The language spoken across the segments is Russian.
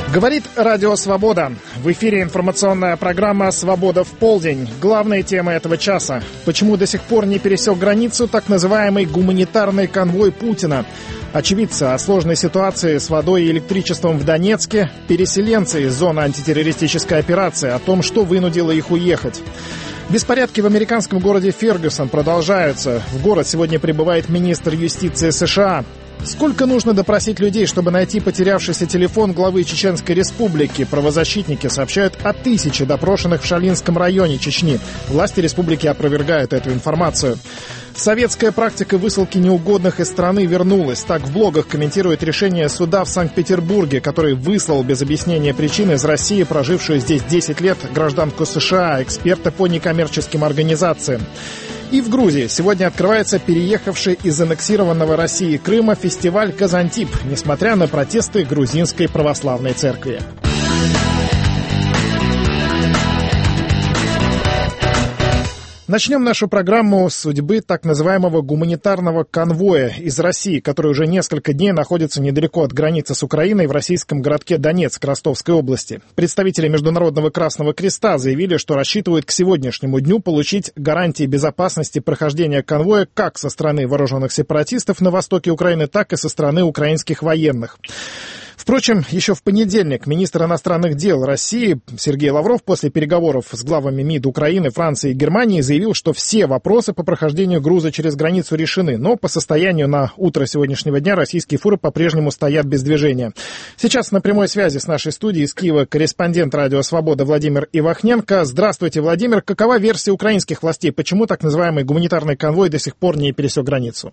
Говорит Радио Свобода. В эфире информационная программа «Свобода в полдень». Главные темы этого часа. Почему до сих пор не пересек границу так называемый гуманитарный конвой Путина? Очевидцы о сложной ситуации с водой и электричеством в Донецке. Переселенцы из зоны антитеррористической операции. О том, что вынудило их уехать. Беспорядки в американском городе Фергюсон продолжаются. В город сегодня прибывает министр юстиции США. Сколько нужно допросить людей, чтобы найти потерявшийся телефон главы Чеченской Республики? Правозащитники сообщают о 1000 допрошенных в Шалинском районе Чечни. Власти республики опровергают эту информацию. Советская практика высылки неугодных из страны вернулась. Так в блогах комментирует решение суда в Санкт-Петербурге, который выслал без объяснения причин из России прожившую здесь 10 лет гражданку США, эксперта по некоммерческим организациям. И в Грузии сегодня открывается переехавший из аннексированного России Крыма фестиваль «Казантип», несмотря на протесты грузинской православной церкви. Начнем нашу программу с судьбы так называемого гуманитарного конвоя из России, который уже несколько дней находится недалеко от границы с Украиной в российском городке Донецк Ростовской области. Представители Международного Красного Креста заявили, что рассчитывают к сегодняшнему дню получить гарантии безопасности прохождения конвоя как со стороны вооруженных сепаратистов на востоке Украины, так и со стороны украинских военных. Впрочем, еще в понедельник министр иностранных дел России Сергей Лавров после переговоров с главами МИД Украины, Франции и Германии заявил, что все вопросы по прохождению груза через границу решены, но по состоянию на утро сегодняшнего дня российские фуры по-прежнему стоят без движения. Сейчас на прямой связи с нашей студией из Киева корреспондент Радио Свобода Владимир Ивахненко. Здравствуйте, Владимир. Какова версия украинских властей? Почему так называемый гуманитарный конвой до сих пор не пересек границу?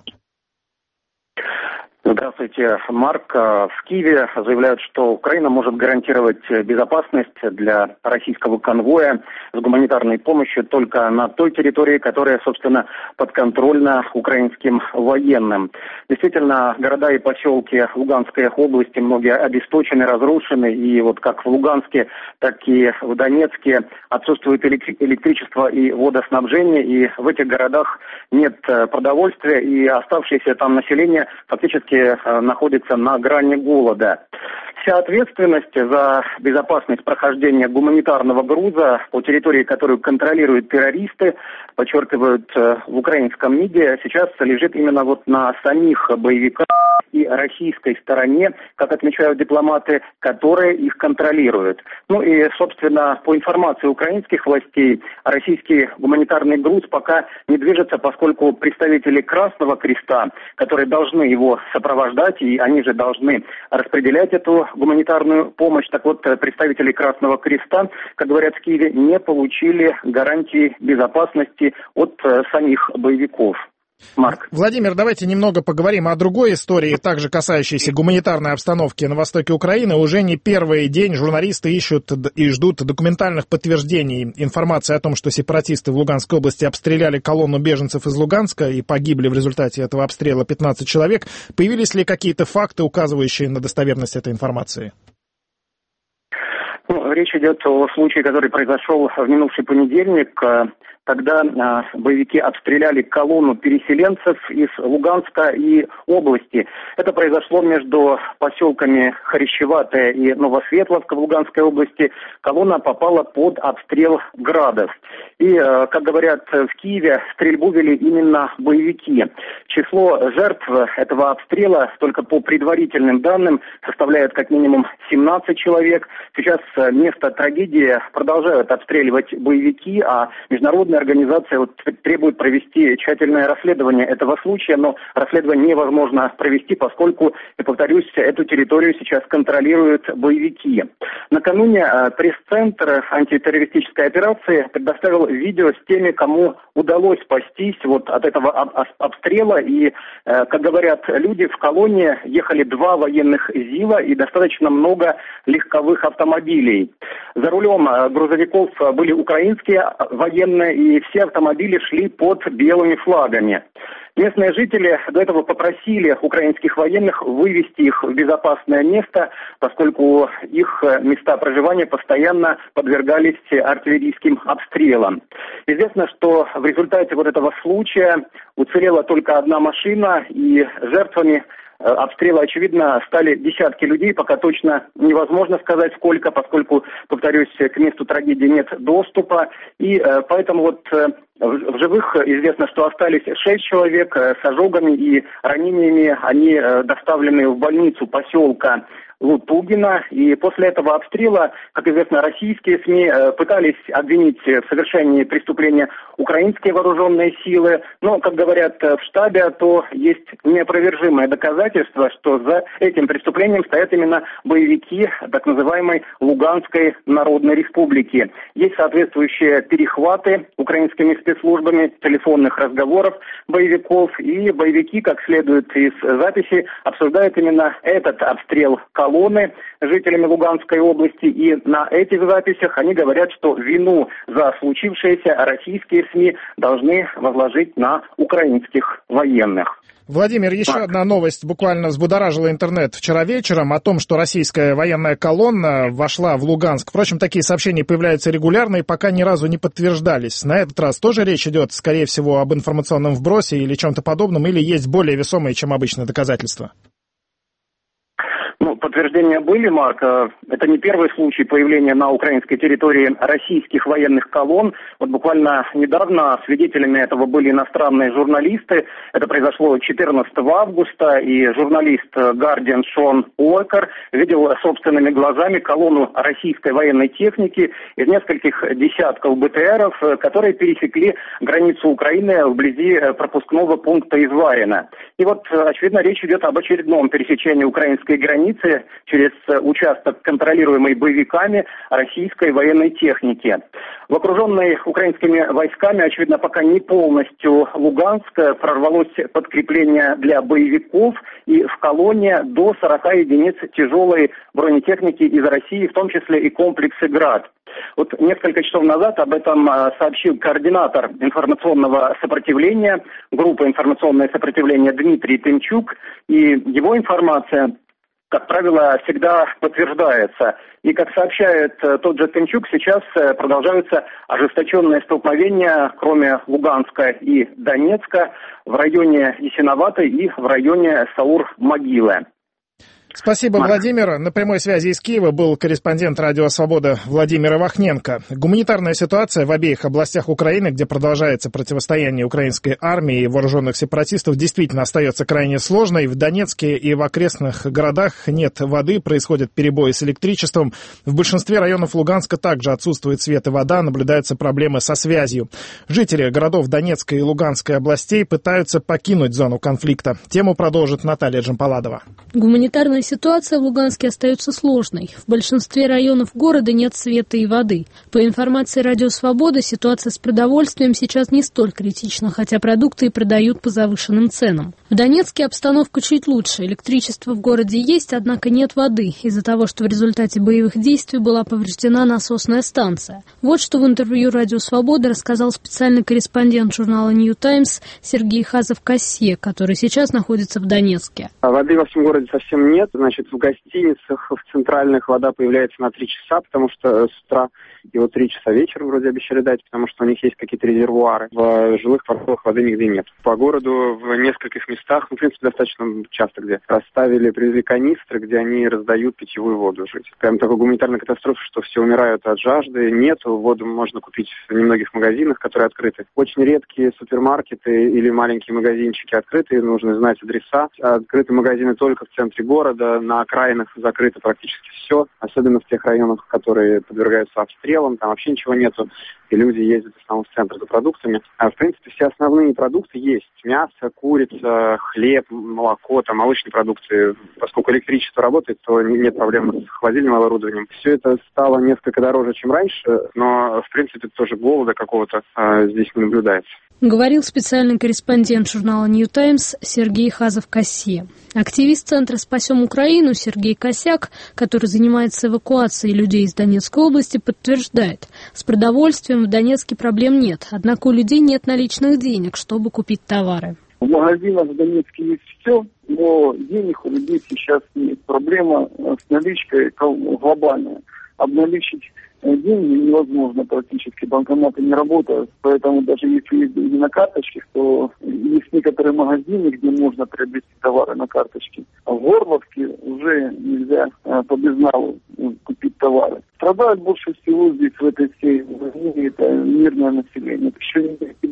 Здравствуйте, Марк. В Киеве заявляют, что Украина может гарантировать безопасность для российского конвоя с гуманитарной помощью только на той территории, которая, собственно, подконтрольна украинским военным. Действительно, города и поселки Луганской области многие обесточены, разрушены, и вот как в Луганске, так и в Донецке отсутствует электричество и водоснабжение, и в этих городах нет продовольствия, и оставшееся там население фактически находится на грани голода. Вся ответственность за безопасность прохождения гуманитарного груза по территории, которую контролируют террористы, подчеркивают в украинском МИДе, сейчас лежит именно вот на самих боевиках и российской стороне, как отмечают дипломаты, которые их контролируют. Ну и, собственно, по информации украинских властей, российский гуманитарный груз пока не движется, поскольку представители Красного Креста, которые должны его сопровождать, и они же должны распределять эту гуманитарную помощь, так вот, представители Красного Креста, как говорят в Киеве, не получили гарантии безопасности от самих боевиков. Марк. Владимир, давайте немного поговорим о другой истории, также касающейся гуманитарной обстановки на востоке Украины. Уже не первый день журналисты ищут и ждут документальных подтверждений информации о том, что сепаратисты в Луганской области обстреляли колонну беженцев из Луганска и погибли в результате этого обстрела 15 человек. Появились ли какие-то факты, указывающие на достоверность этой информации? Речь идет о случае, который произошел в минувший понедельник. Тогда боевики обстреляли колонну переселенцев из Луганска и области. Это произошло между поселками Хорещеватая и Новосветловка в Луганской области. Колонна попала под обстрел градов. И, как говорят в Киеве, стрельбу вели именно боевики. Число жертв этого обстрела, только по предварительным данным, составляет как минимум 17 человек. Сейчас место трагедии продолжают обстреливать боевики, а международная организация требует провести тщательное расследование этого случая, но расследование невозможно провести, поскольку, я повторюсь, эту территорию сейчас контролируют боевики. Накануне пресс-центр антитеррористической операции предоставил видео с теми, кому удалось спастись от этого обстрела. И, как говорят люди, в колонне ехали 2 военных ЗИЛа и достаточно много легковых автомобилей. За рулем грузовиков были украинские военные, и все автомобили шли под белыми флагами. Местные жители до этого попросили украинских военных вывести их в безопасное место, поскольку их места проживания постоянно подвергались артиллерийским обстрелам. Известно, что в результате этого случая уцелела только одна машина, и жертвами обстрела, очевидно, стали десятки людей, пока точно невозможно сказать сколько, поскольку, повторюсь, к месту трагедии нет доступа, и поэтому вот в живых известно, что остались 6 человек с ожогами и ранениями, они доставлены в больницу поселка Лутугина, и после этого обстрела, как известно, российские СМИ пытались обвинить в совершении преступления украинские вооруженные силы, но, как говорят в штабе, то есть неопровержимое доказательство, что за этим преступлением стоят именно боевики так называемой Луганской Народной Республики. Есть соответствующие перехваты украинскими спецслужбами телефонных разговоров боевиков, и боевики, как следует из записи, обсуждают именно этот обстрел колонны жителями Луганской области, и на этих записях они говорят, что вину за случившееся российские СМИ должны возложить на украинских военных. Владимир, еще одна новость буквально взбудоражила интернет вчера вечером о том, что российская военная колонна вошла в Луганск. Впрочем, такие сообщения появляются регулярно и пока ни разу не подтверждались. На этот раз тоже речь идет, скорее всего, об информационном вбросе или чем-то подобном, или есть более весомые, чем обычно, доказательства? Подтверждения были, Марк. Это не первый случай появления на украинской территории российских военных колонн. Вот буквально недавно свидетелями этого были иностранные журналисты. Это произошло 14 августа, и журналист Guardian Шон Уокер видел собственными глазами колонну российской военной техники из нескольких десятков БТРов, которые пересекли границу Украины вблизи пропускного пункта Изварина. И вот, очевидно, речь идет об очередном пересечении украинской границы через участок, контролируемый боевиками российской военной техники. В окруженной украинскими войсками, очевидно, пока не полностью Луганск, прорвалось подкрепление для боевиков, и в колонне до 40 единиц тяжелой бронетехники из России, в том числе и комплексы «Град». Вот несколько часов назад об этом сообщил координатор информационного сопротивления, группы «Информационное сопротивление» Дмитрий Тымчук, и его информация, как правило, всегда подтверждается. И, как сообщает тот же Тымчук, сейчас продолжаются ожесточенные столкновения, кроме Луганска и Донецка, в районе Ясиноватой и в районе Саур-Могилы. Спасибо, Владимир. На прямой связи из Киева был корреспондент «Радио Свобода» Владимир Ивахненко. Гуманитарная ситуация в обеих областях Украины, где продолжается противостояние украинской армии и вооруженных сепаратистов, действительно остается крайне сложной. В Донецке и в окрестных городах нет воды, происходят перебои с электричеством. В большинстве районов Луганска также отсутствует свет и вода, наблюдаются проблемы со связью. Жители городов Донецкой и Луганской областей пытаются покинуть зону конфликта. Тему продолжит Наталья Джампаладова. Гуманитарная ситуация в Луганске остается сложной. В большинстве районов города нет света и воды. По информации «Радио Свобода», ситуация с продовольствием сейчас не столь критична, хотя продукты и продают по завышенным ценам. В Донецке обстановка чуть лучше. Электричество в городе есть, однако нет воды, из-за того, что в результате боевых действий была повреждена насосная станция. Вот что в интервью «Радио Свобода» рассказал специальный корреспондент журнала «Нью Таймс» Сергей Хазов-Кассье, который сейчас находится в Донецке. Воды во всем городе совсем нет. Значит, в гостиницах, в центральных вода появляется на 3 часа, потому что с утра и вот 3 часа вечером вроде обещали дать, потому что у них есть какие-то резервуары. В жилых кварталах воды нигде нет. По городу в нескольких местах, в принципе, достаточно часто, где привезли канистры, где они раздают питьевую воду жить. Прям такой гуманитарной катастрофы, что все умирают от жажды, нету. Воду можно купить в немногих магазинах, которые открыты. Очень редкие супермаркеты или маленькие магазинчики открыты, нужно знать адреса. Открыты магазины только в центре города, на окраинах закрыто практически все, особенно в тех районах, которые подвергаются обстрелам, там вообще ничего нету, и люди ездят в основном в центр за продуктами. А в принципе все основные продукты есть. Мясо, курица, хлеб, молоко, там молочные продукты. Поскольку электричество работает, то нет проблем с холодильным оборудованием. Все это стало несколько дороже, чем раньше, но в принципе тоже голода какого-то здесь не наблюдается. Говорил специальный корреспондент журнала «Нью Таймс» Сергей Хазов-Кассье. Активист Центра «Спасем Украину» Сергей Косяк, который занимается эвакуацией людей из Донецкой области, подтверждает, с продовольствием в Донецке проблем нет, однако у людей нет наличных денег, чтобы купить товары. В магазинах в Донецке есть все, но денег у людей сейчас нет. Проблема с наличкой глобальная. Обналичить деньги невозможно практически, банкоматы не работают, поэтому даже если есть деньги на карточке, то есть некоторые магазины, магазине, где можно приобрести товары на карточке. А в Горловке уже нельзя по безналу купить товары. Страдают больше всего здесь, в этой всей войне, это мирное население. Это еще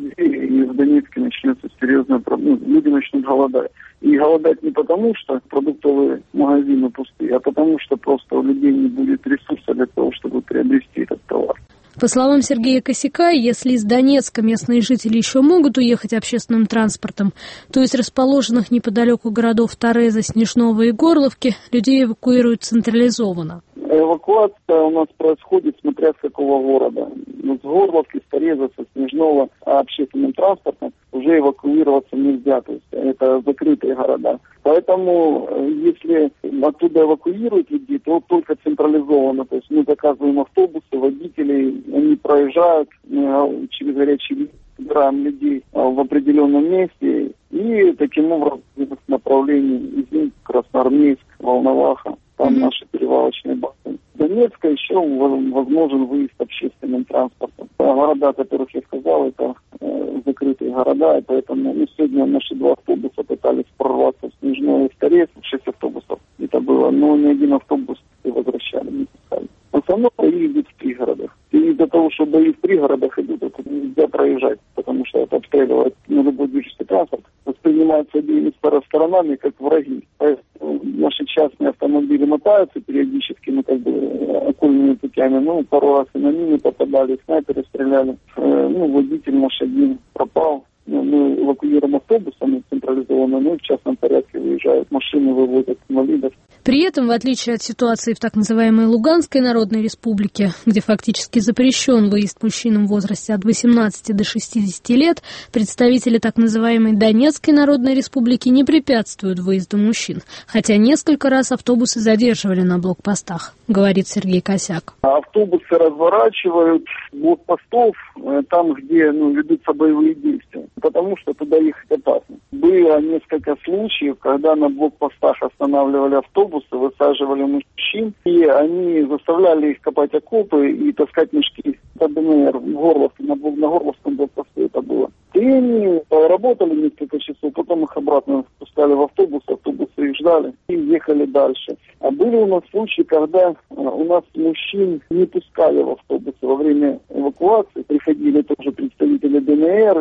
не и в Донецке начнется серьезная проблема. Люди начнут голодать. И голодать не потому, что продуктовые магазины пустые, а потому, что просто у людей не будет ресурса для того, чтобы приобрести этот товар. По словам Сергея Косяка, если из Донецка местные жители еще могут уехать общественным транспортом, то из расположенных неподалеку городов Тореза, Снежного и Горловки людей эвакуируют централизованно. Эвакуация у нас происходит, смотря с какого города. С Горловки, с Тореза, со Снежного общественным транспортом уже эвакуироваться нельзя, то есть это закрытые города. Поэтому, если оттуда эвакуируют людей, то только централизованно. То есть мы заказываем автобусы, водителей, они проезжают через горячие линии, собираем людей в определенном месте и таким образом в направлении Изюм, Красноармейск, Волноваха. Там наши перевалочные базы. С Донецка еще возможен выезд общественным транспортом. Города, о которых я сказал, это закрытые города, и поэтому сегодня наши 2 автобуса пытались прорваться в Снежное и в Торез, 6 автобусов это было, но ни один автобус не возвращали, не пускали. В основном бои идут в пригородах. И из-за того, что бои в пригородах идут, это нельзя проезжать, потому что это обстреливает любой движущий транспорт, воспринимается обеими сторонами как враги. Поэтому наши частные автомобили мотаются периодически, окольными путями. Пару раз и на мины попадали, снайперы стреляли. Водитель наш один пропал. Мы эвакуируем автобусами централизованно, в частном порядке выезжают, машины вывозят инвалидов. При этом, в отличие от ситуации в так называемой Луганской Народной Республике, где фактически запрещен выезд мужчинам в возрасте от 18 до 60 лет, представители так называемой Донецкой Народной Республики не препятствуют выезду мужчин, хотя несколько раз автобусы задерживали на блокпостах, говорит Сергей Косяк. Автобусы разворачивают блокпостов там, где ведутся боевые действия, потому что туда ехать опасно. Было несколько случаев, когда на блокпостах останавливали автобусы, высаживали мужчин, и они заставляли их копать окопы и таскать мешки. Это ДНР в Горловке, на Горловском блокпосту это было. И они работали несколько часов, потом их обратно пускали в автобус, автобусы их ждали и ехали дальше. А были у нас случаи, когда у нас мужчин не пускали в автобусы во время эвакуации. Приходили тоже представители ДНР,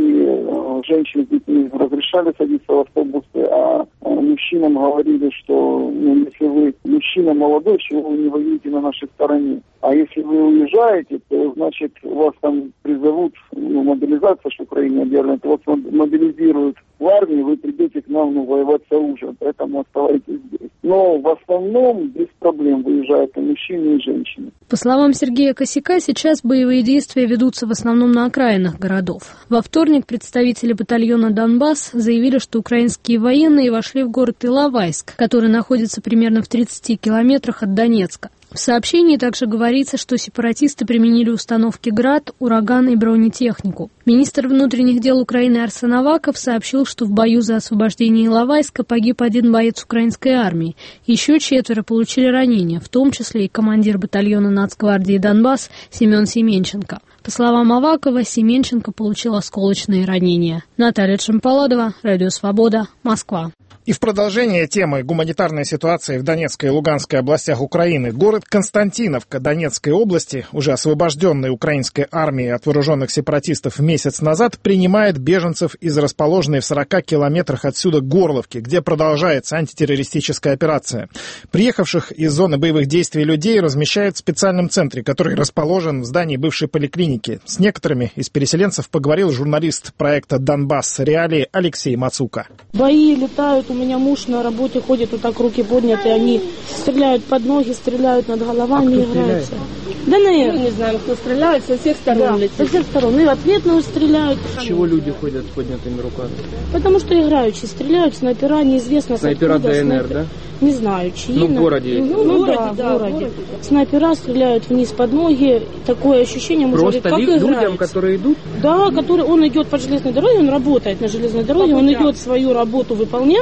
и женщин с детьми разрешали садиться в автобусы, а мужчинам говорили, что если вы мужчина молодой, чего вы не воюете на нашей стороне. А если вы уезжаете, то, значит, вас там призовут, мобилизация, что в Украине объявлена, то вас мобилизируют в армию, вы придете к нам воевать с оружием, поэтому оставайтесь здесь. Но в основном без проблем выезжают и мужчины, и женщины. По словам Сергея Косяка, сейчас боевые действия ведутся в основном на окраинах городов. Во вторник представители батальона «Донбасс» заявили, что украинские военные вошли в город Иловайск, который находится примерно в 30 километрах от Донецка. В сообщении также говорится, что сепаратисты применили установки «Град», «Ураган» и бронетехнику. Министр внутренних дел Украины Арсен Аваков сообщил, что в бою за освобождение Иловайска погиб 1 боец украинской армии. Еще 4 получили ранения, в том числе и командир батальона Нацгвардии «Донбасс» Семен Семенченко. По словам Авакова, Семенченко получил осколочные ранения. Наталья Чемпаладова, Радио Свобода, Москва. И в продолжение темы гуманитарной ситуации в Донецкой и Луганской областях Украины город Константиновка Донецкой области, уже освобожденный украинской армией от вооруженных сепаратистов месяц назад, принимает беженцев из расположенной в 40 километрах отсюда Горловки, где продолжается антитеррористическая операция. Приехавших из зоны боевых действий людей размещают в специальном центре, который расположен в здании бывшей поликлиники. С некоторыми из переселенцев поговорил журналист проекта «Донбасс. Реалии» Алексей Мацука. Бои летают. У меня муж на работе ходит, вот так руки подняты, они стреляют под ноги, стреляют над головами, играются. Да, наверное. Мы не знаем, кто стреляет, со всех сторон летит. Со всех сторон. И в ответную стреляют. Чего люди ходят с поднятыми руками? Потому что играющие стреляют, снайпера неизвестно. Снайпера ДНР, да? Не знаю, чьи. В городе. В городе. Снайпера стреляют вниз под ноги. Такое ощущение, можно просто говорить, как людям, играется. которые идут? Да, он идет по железной дороге, он работает на железной дороге, он идет свою работу выполнять.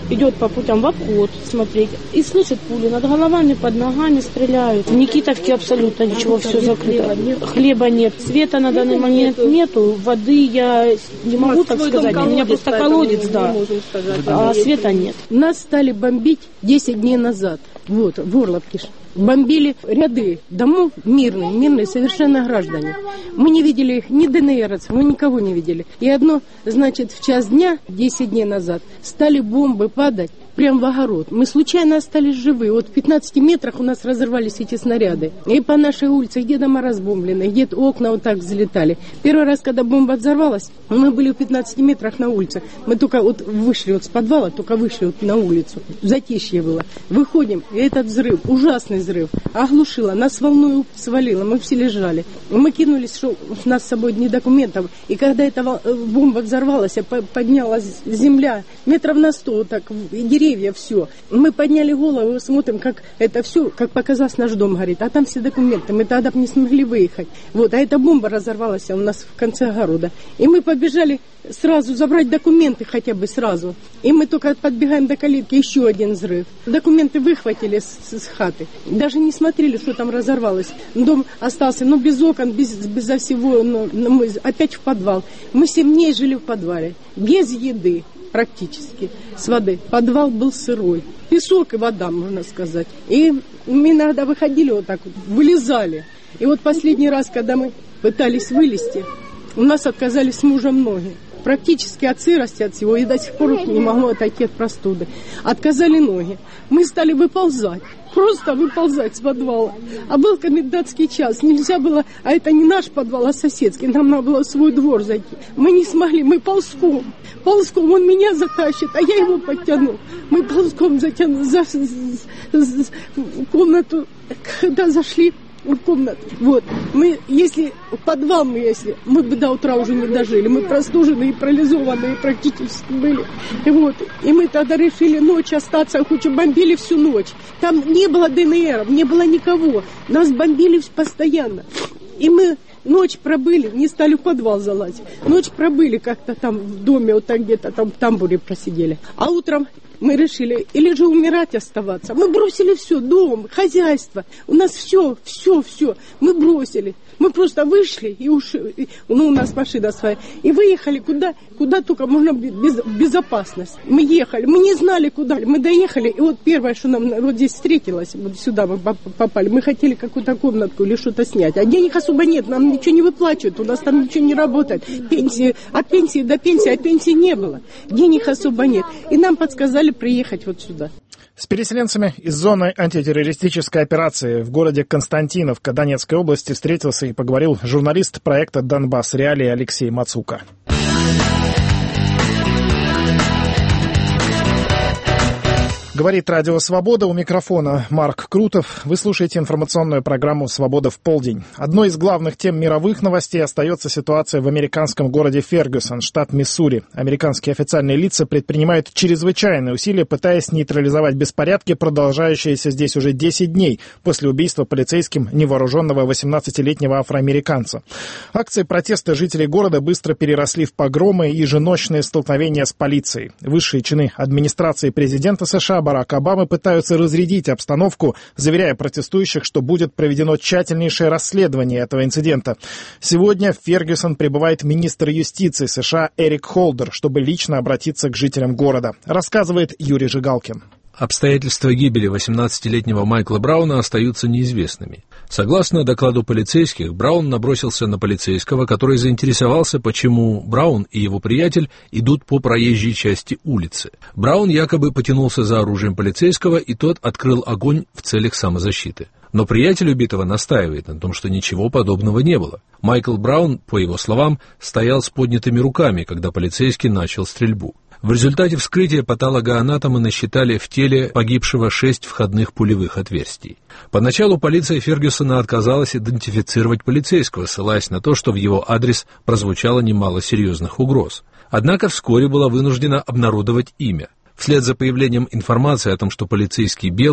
идет по путям в обход смотреть и слышит пули над головами, под ногами стреляют. В Никитовке абсолютно ничего, все закрыто. Хлеба нет, света на данный момент нету, воды я не могу так сказать, у меня просто колодец, да, а света нет. Нас стали бомбить 10 дней назад, вот, в Горловке. Бомбили ряды домов мирные совершенно граждане. Мы не видели ни ДНРовцев, мы никого не видели. И одно, значит, в час дня, 10 дней назад, стали бомбы падать прямо в огород. Мы случайно остались живы. Вот в 15 метрах у нас разорвались эти снаряды. И по нашей улице, где дома разбомблены, где окна вот так взлетали. Первый раз, когда бомба взорвалась, мы были в 15 метрах на улице. Мы только вот вышли вот с подвала, только вышли вот на улицу. Затишье было. Выходим, и этот взрыв, ужасный взрыв, оглушило, нас волной свалило, мы все лежали. Мы кинулись, что у нас с собой ни документов. И когда эта бомба взорвалась, поднялась земля метров на 100, вот так, и деревья, все. Мы подняли голову, смотрим, как это все, как показалось, наш дом горит. А там все документы, мы тогда не смогли выехать. Вот, а эта бомба разорвалась у нас в конце огорода. И мы побежали сразу забрать документы хотя бы сразу. И мы только подбегаем до калитки, еще один взрыв. Документы выхватили с хаты. Даже не смотрели, что там разорвалось. Дом остался, без окон, безо всего, мы опять в подвал. Мы 7 дней жили в подвале, без еды практически, с воды. Подвал был сырой. Песок и вода, можно сказать. И мы иногда выходили вот так вот, вылезали. И вот последний раз, когда мы пытались вылезти, у нас отказались с мужем ноги. Практически от сырости, от всего. И до сих пор не могу отойти от простуды. Отказали ноги. Мы стали выползать. Просто выползать с подвала. А был комендантский час. Нельзя было, а это не наш подвал, а соседский. Нам надо было в свой двор зайти. Мы не смогли, мы ползком. Ползком, он меня затащит, а я его подтяну. Мы ползком затянули в комнату. Когда зашли в комнату, вот, мы, если в подвал мы бы до утра уже не дожили. Мы простуженные, парализованные практически были. И мы тогда решили ночь остаться, хоть и бомбили всю ночь. Там не было ДНР, не было никого. Нас бомбили постоянно. И мы ночь пробыли, не стали в подвал залазить. Ночь пробыли как-то там в доме, вот так где-то там в тамбуре просидели. А утром мы решили, или же умирать, оставаться. Мы бросили все, дом, хозяйство. У нас все. Мы бросили. Мы просто вышли и ушли. У нас машина своя. И выехали куда только можно безопасность. Мы ехали, мы не знали куда. Мы доехали, и вот первое, что нам вот здесь встретилось, вот сюда мы попали, мы хотели какую-то комнатку или что-то снять. А денег особо нет, нам ничего не выплачивают, у нас там ничего не работает. От пенсии до пенсии, а пенсии не было. Денег особо нет. И нам подсказали приехать вот сюда. С переселенцами из зоны антитеррористической операции в городе Константиновка Донецкой области встретился и поговорил журналист проекта «Донбасс Реалии» Алексей Мацука. Говорит Радио Свобода, у микрофона Марк Крутов. Вы слушаете информационную программу «Свобода в полдень». Одной из главных тем мировых новостей остается ситуация в американском городе Фергюсон, штат Миссури. Американские официальные лица предпринимают чрезвычайные усилия, пытаясь нейтрализовать беспорядки, продолжающиеся здесь уже 10 дней после убийства полицейским невооруженного 18-летнего афроамериканца. Акции протеста жителей города быстро переросли в погромы и еженочные столкновения с полицией. Высшие чины администрации президента США Барак Обамы пытаются разрядить обстановку, заверяя протестующих, что будет проведено тщательнейшее расследование этого инцидента. Сегодня в Фергюсон прибывает министр юстиции США Эрик Холдер, чтобы лично обратиться к жителям города, рассказывает Юрий Жигалкин. Обстоятельства гибели 18-летнего Майкла Брауна остаются неизвестными. Согласно докладу полицейских, Браун набросился на полицейского, который заинтересовался, почему Браун и его приятель идут по проезжей части улицы. Браун якобы потянулся за оружием полицейского, и тот открыл огонь в целях самозащиты. Но приятель убитого настаивает на том, что ничего подобного не было. Майкл Браун, по его словам, стоял с поднятыми руками, когда полицейский начал стрельбу. В результате вскрытия патологоанатомы насчитали в теле погибшего 6 входных пулевых отверстий. Поначалу полиция Фергюсона отказалась идентифицировать полицейского, ссылаясь на то, что в его адрес прозвучало немало серьезных угроз. Однако вскоре была вынуждена обнародовать имя. Вслед за появлением информации о том, что полицейский белый,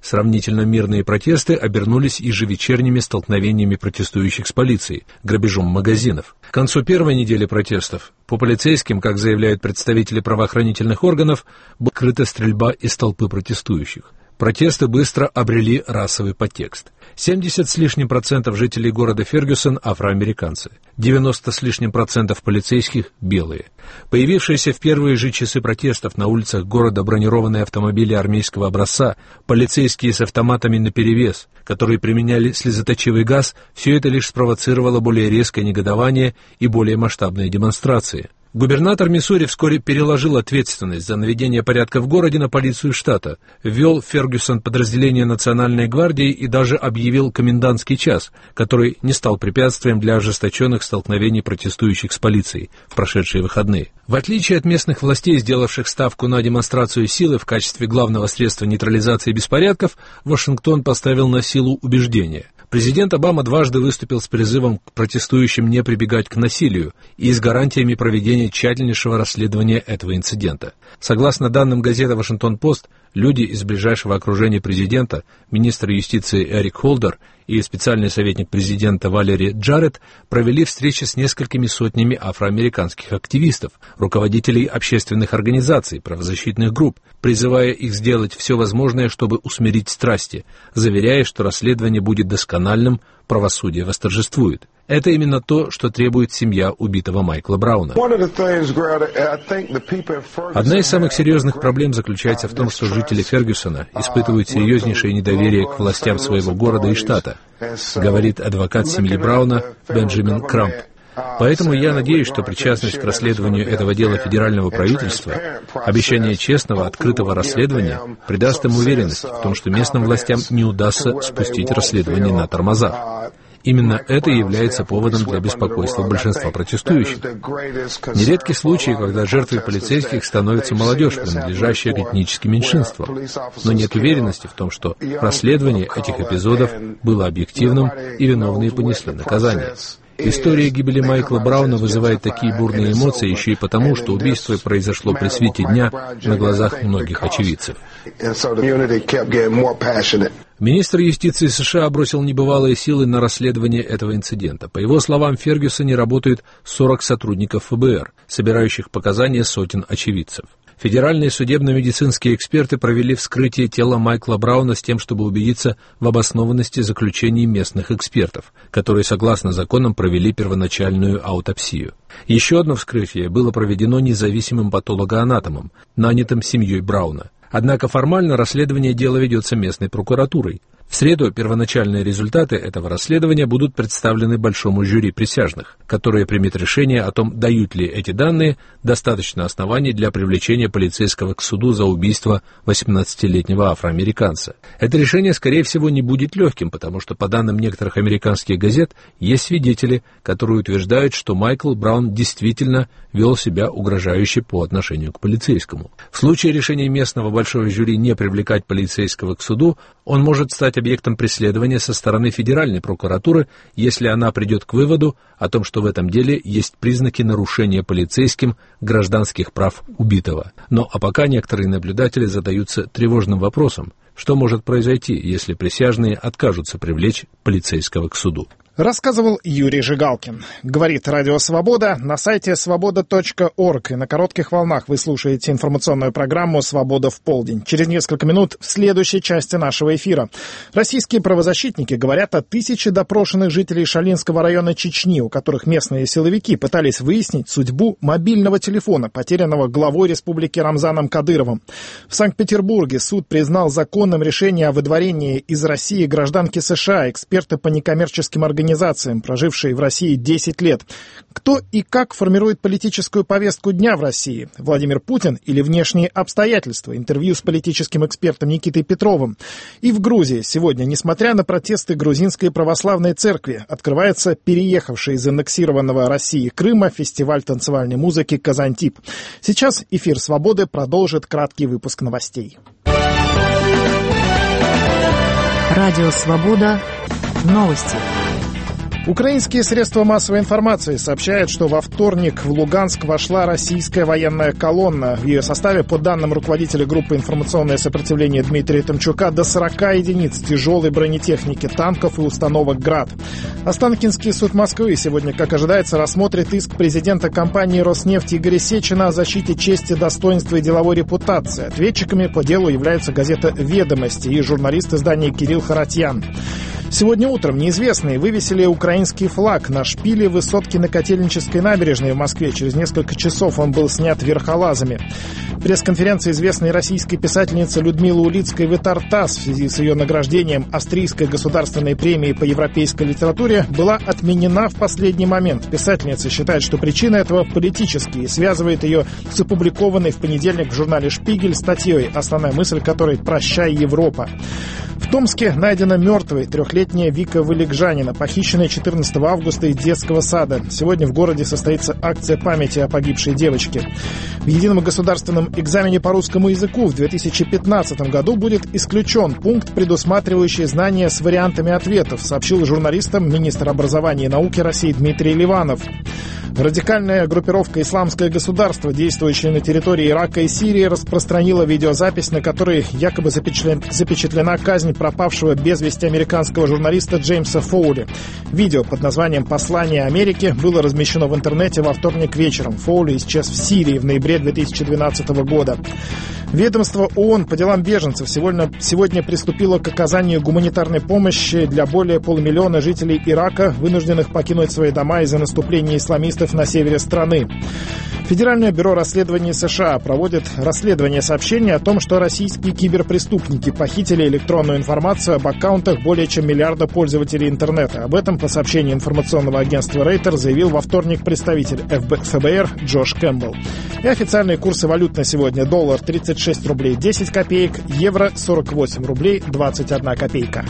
Сравнительно мирные протесты обернулись ежевечерними столкновениями протестующих с полицией, грабежом магазинов. К концу первой недели протестов по полицейским, как заявляют представители правоохранительных органов, была открыта стрельба из толпы протестующих. Протесты быстро обрели расовый подтекст. 70 с лишним процентов жителей города Фергюсон – афроамериканцы. 90 с лишним процентов полицейских – белые. Появившиеся в первые же часы протестов на улицах города бронированные автомобили армейского образца, полицейские с автоматами наперевес, которые применяли слезоточивый газ, все это лишь спровоцировало более резкое негодование и более масштабные демонстрации. Губернатор Миссури вскоре переложил ответственность за наведение порядка в городе на полицию штата, ввел в Фергюсон подразделение Национальной гвардии и даже объявил комендантский час, который не стал препятствием для ожесточенных столкновений протестующих с полицией в прошедшие выходные. В отличие от местных властей, сделавших ставку на демонстрацию силы в качестве главного средства нейтрализации беспорядков, Вашингтон поставил на силу убеждения. Президент Обама дважды выступил с призывом к протестующим не прибегать к насилию и с гарантиями проведения тщательнейшего расследования этого инцидента. Согласно данным газеты «Вашингтон-Пост», люди из ближайшего окружения президента, министр юстиции Эрик Холдер и специальный советник президента Валери Джарретт провели встречи с несколькими сотнями афроамериканских активистов, руководителей общественных организаций, правозащитных групп, призывая их сделать все возможное, чтобы усмирить страсти, заверяя, что расследование будет доскональным, правосудие восторжествует. Это именно то, что требует семья убитого Майкла Брауна. Одна из самых серьезных проблем заключается в том, что жители Фергюсона испытывают серьезнейшее недоверие к властям своего города и штата, говорит адвокат семьи Брауна Бенджамин Крамп. Поэтому я надеюсь, что причастность к расследованию этого дела федерального правительства, обещание честного, открытого расследования придаст им уверенность в том, что местным властям не удастся спустить расследование на тормозах. Именно это является поводом для беспокойства большинства протестующих. Нередки случаи, когда жертвой полицейских становится молодежь, принадлежащая к этническим меньшинствам. Но нет уверенности в том, что расследование этих эпизодов было объективным и виновные понесли наказание. История гибели Майкла Брауна вызывает такие бурные эмоции еще и потому, что убийство произошло при свете дня на глазах многих очевидцев. Министр юстиции США бросил небывалые силы на расследование этого инцидента. По его словам, в Фергюсоне работают 40 сотрудников ФБР, собирающих показания сотен очевидцев. Федеральные судебно-медицинские эксперты провели вскрытие тела Майкла Брауна с тем, чтобы убедиться в обоснованности заключений местных экспертов, которые, согласно законам, провели первоначальную аутопсию. Еще одно вскрытие было проведено независимым патологоанатомом, нанятым семьей Брауна. Однако формально расследование дела ведется местной прокуратурой. В среду первоначальные результаты этого расследования будут представлены большому жюри присяжных, которое примет решение о том, дают ли эти данные достаточно оснований для привлечения полицейского к суду за убийство 18-летнего афроамериканца. Это решение, скорее всего, не будет легким, потому что, по данным некоторых американских газет, есть свидетели, которые утверждают, что Майкл Браун действительно вел себя угрожающе по отношению к полицейскому. В случае решения местного большого жюри не привлекать полицейского к суду, он может стать объектом преследования со стороны федеральной прокуратуры, если она придет к выводу о том, что в этом деле есть признаки нарушения полицейским гражданских прав убитого. Но пока некоторые наблюдатели задаются тревожным вопросом, что может произойти, если присяжные откажутся привлечь полицейского к суду. Рассказывал Юрий Жигалкин. Говорит Радио Свобода на сайте свобода.орг. И на коротких волнах вы слушаете информационную программу «Свобода в полдень». Через несколько минут в следующей части нашего эфира. Российские правозащитники говорят о 1000 допрошенных жителей Шалинского района Чечни, у которых местные силовики пытались выяснить судьбу мобильного телефона, потерянного главой республики Рамзаном Кадыровым. В Санкт-Петербурге суд признал законным решение о выдворении из России гражданки США, эксперты по некоммерческим организациям, прожившие в России 10 лет. Кто и как формирует политическую повестку дня в России? Владимир Путин или внешние обстоятельства? Интервью с политическим экспертом Никитой Петровым. И в Грузии сегодня, несмотря на протесты грузинской православной церкви, открывается переехавший из аннексированного России Крыма фестиваль танцевальной музыки «Казантип». Сейчас эфир «Свободы» продолжит краткий выпуск новостей. Радио «Свобода». Новости. Украинские средства массовой информации сообщают, что во вторник в Луганск вошла российская военная колонна. В ее составе, по данным руководителя группы «Информационное сопротивление» Дмитрия Томчука, до 40 единиц тяжелой бронетехники, танков и установок «Град». Останкинский суд Москвы сегодня, как ожидается, рассмотрит иск президента компании «Роснефть» Игоря Сечина о защите чести, достоинства и деловой репутации. Ответчиками по делу являются газета «Ведомости» и журналист издания Кирилл Харатьян. Сегодня утром неизвестные вывесили украинский флаг на шпиле высотки на Котельнической набережной в Москве. Через несколько часов он был снят верхолазами. Пресс-конференция известной российской писательницы Людмилы Улицкой в ИТАР-ТАСС в связи с ее награждением Австрийской государственной премией по европейской литературе была отменена в последний момент. Писательница считает, что причина этого политические, и связывает ее с опубликованной в понедельник в журнале «Шпигель» статьей, основная мысль которой «Прощай, Европа». В Томске найдена мертвой трехлетняя Вика Вылегжанина, похищенная 14 августа из детского сада. Сегодня в городе состоится акция памяти о погибшей девочке. В едином государственном экзамене по русскому языку в 2015 году будет исключен пункт, предусматривающий знания с вариантами ответов, сообщил журналистам министр образования и науки России Дмитрий Ливанов. Радикальная группировка «Исламское государство», действующая на территории Ирака и Сирии, распространила видеозапись, на которой якобы запечатлена казнь пропавшего без вести американского журналиста Джеймса Фоули. Видео под названием «Послание Америки» было размещено в интернете во вторник вечером. Фоули исчез в Сирии в ноябре 2012 года. Ведомство ООН по делам беженцев сегодня приступило к оказанию гуманитарной помощи для более полумиллиона жителей Ирака, вынужденных покинуть свои дома из-за наступления исламистов на севере страны. Федеральное бюро расследований США проводит расследование сообщений о том, что российские киберпреступники похитили электронную информацию об аккаунтах более чем миллиарда пользователей интернета. Об этом, по сообщению информационного агентства Reuters, заявил во вторник представитель ФБР Джош Кэмпбелл. И официальные курсы валют на сегодня: доллар 36 рублей 10 копеек, евро 48 рублей 21 копейка.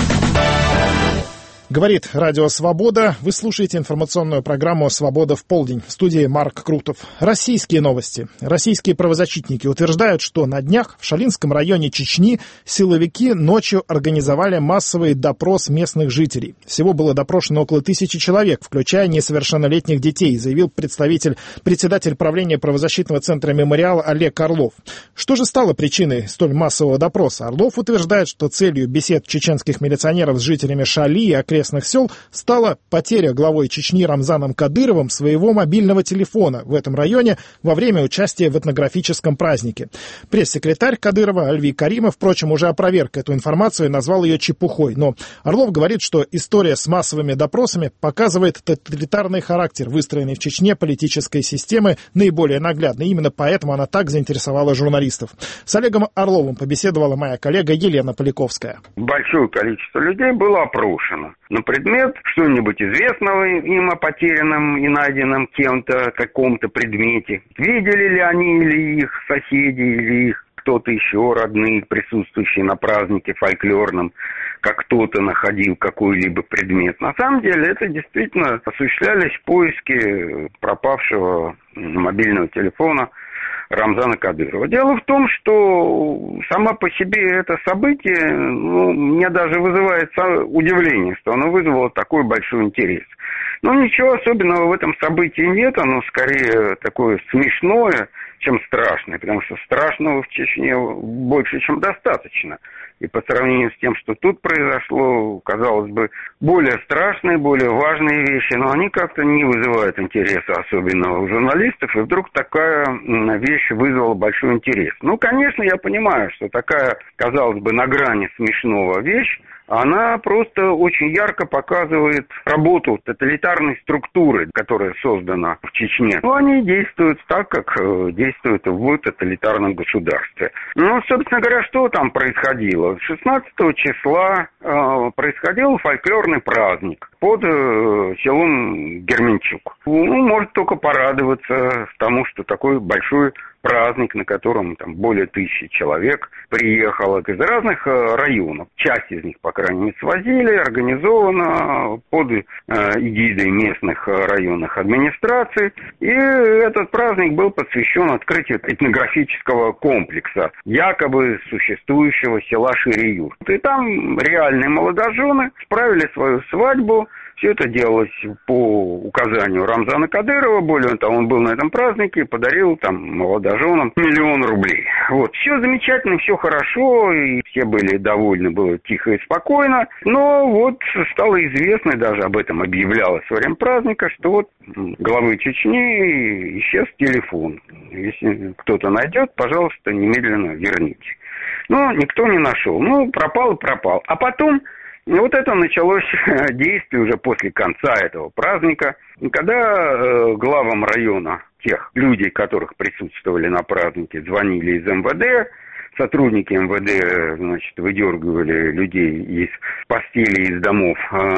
Говорит Радио Свобода. Вы слушаете информационную программу «Свобода в полдень». В студии Марк Крутов. Российские новости. Российские правозащитники утверждают, что на днях в Шалинском районе Чечни силовики ночью организовали массовый допрос местных жителей. Всего было допрошено около 1000 человек, включая несовершеннолетних детей, заявил председатель правления правозащитного центра «Мемориал» Олег Орлов. Что же стало причиной столь массового допроса? Орлов утверждает, что целью бесед чеченских милиционеров с жителями Шали и окрестных сел стала потеря главой Чечни Рамзаном Кадыровым своего мобильного телефона в этом районе во время участия в этнографическом празднике. Пресс-секретарь Кадырова Альви Каримов, впрочем, уже опроверг эту информацию и назвал ее чепухой. Но Орлов говорит, что история с массовыми допросами показывает тоталитарный характер выстроенной в Чечне политической системы наиболее наглядно. Именно поэтому она так заинтересовала журналистов. С Олегом Орловым побеседовала моя коллега Елена Поляковская. Большое количество людей было опрошено на предмет что-нибудь известного им о потерянном и найденном кем-то каком-то предмете. Видели ли они или их соседи, или их кто-то еще родные, присутствующие на празднике фольклорном, как кто-то находил какой-либо предмет. На самом деле это действительно осуществлялись поиски пропавшего мобильного телефона Рамзана Кадырова. Дело в том, что сама по себе это событие, меня даже вызывает удивление, что оно вызвало такой большой интерес. Но ничего особенного в этом событии нет, оно скорее такое смешное, чем страшное, потому что страшного в Чечне больше, чем достаточно. И по сравнению с тем, что тут произошло, казалось бы, более страшные, более важные вещи, но они как-то не вызывают интереса особенного у журналистов, и вдруг такая вещь вызвала большой интерес. Конечно, я понимаю, что такая, казалось бы, на грани смешного вещь, она просто очень ярко показывает работу тоталитарной структуры, которая создана в Чечне. Они действуют так, как действуют в тоталитарном государстве. Собственно говоря, что там происходило? 16 числа происходил фольклорный праздник под селом Герменчук. Может только порадоваться тому, что такой большой праздник, на котором более 1000 человек приехало из разных районов. Часть из них, по крайней мере, свозили, организовано под эгидой местных районных администраций. И этот праздник был посвящен открытию этнографического комплекса, якобы существующего села Шире-Юрт. И там реальные молодожены справили свою свадьбу Все это делалось по указанию Рамзана Кадырова. Более того, он был на этом празднике и подарил там молодоженам 1 000 000 рублей. Вот. Все замечательно, все хорошо, и все были довольны, было тихо и спокойно. Но вот стало известно, и даже об этом объявлялось во время праздника, что вот главы Чечни исчез телефон. Если кто-то найдет, пожалуйста, немедленно верните. Но никто не нашел. Ну, пропал и пропал. А потом вот это началось действие уже после конца этого праздника, когда главам района, тех людей, которых присутствовали на празднике, звонили из МВД, сотрудники МВД, значит, выдергивали людей из постелей, из домов